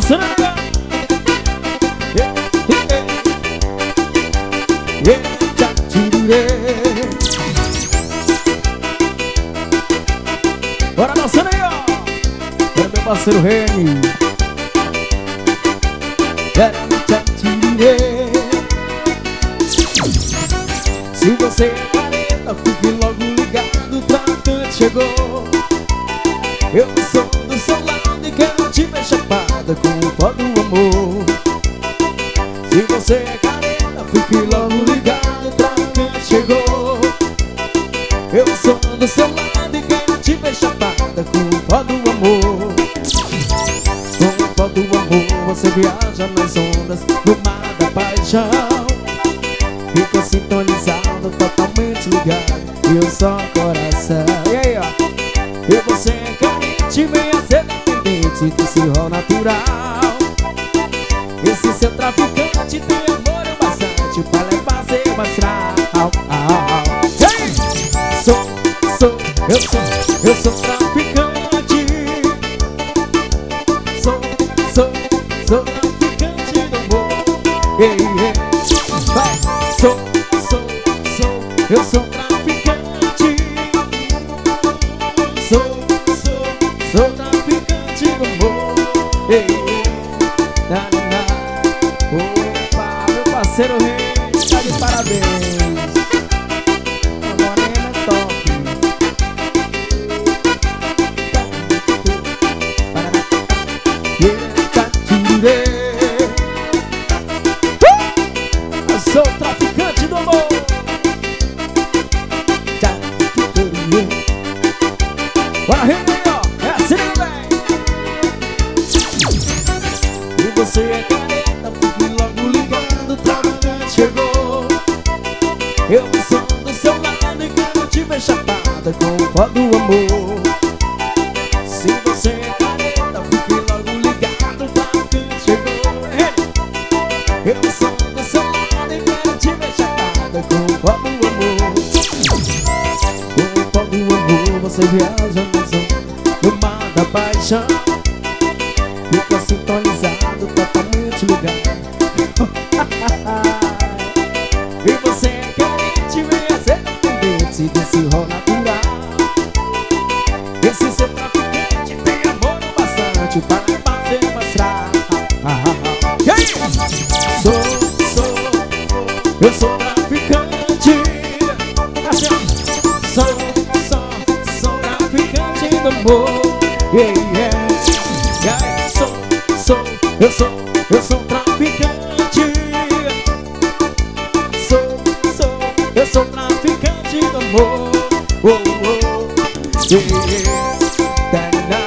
balançando. Bora dançando aí, ó. É meu parceiro Reni. Se você é careta, fique logo ligado, o traficante chegou. Eu sou do seu lado e quero te ver chapada com o pó do amor. Se você é careta, fique logo ligado, o traficante chegou. Eu sou do seu lado e quero te ver chapada com o pó do amor. Com o pó do amor você viaja nas ondas do mar da paixão. Fica sintonizado, totalmente ligado, e eu só coração. E aí, ó. E você é carente, venha ser dependente desse rol natural. Esse seu traficante tem amor é bastante pra levar seu astral. Hey! Eu sou traficante. Sou traficante do amor. Hey, hey. Vai. Eu sou traficante. Sou traficante do amor. Ei, na. Opa, meu parceiro Rei, tá de parabéns. A morena é top. Eu sou traficante do amor. Bora, Rei, ó, é assim, velho. E você é careta, fique logo ligado, o traficante chegou. Eu sou do seu lado e quero te ver chapada com o pó do amor. Se você é careta, fique logo ligado, o traficante chegou. Eu sou do seu lado e quero te ver chapada com o pó do amor. Com o pó do amor você viaja nas ondas do mar da paixão. Fica sintonizado, totalmente ligado. E você é carente, venha ser dependente desse rol natural. Esse seu traficante tem amor bastante para levar seu astral. Eu sou traficante. Sou traficante do amor. Eu sou traficante. Eu sou traficante do amor. Oh, oh, yeah.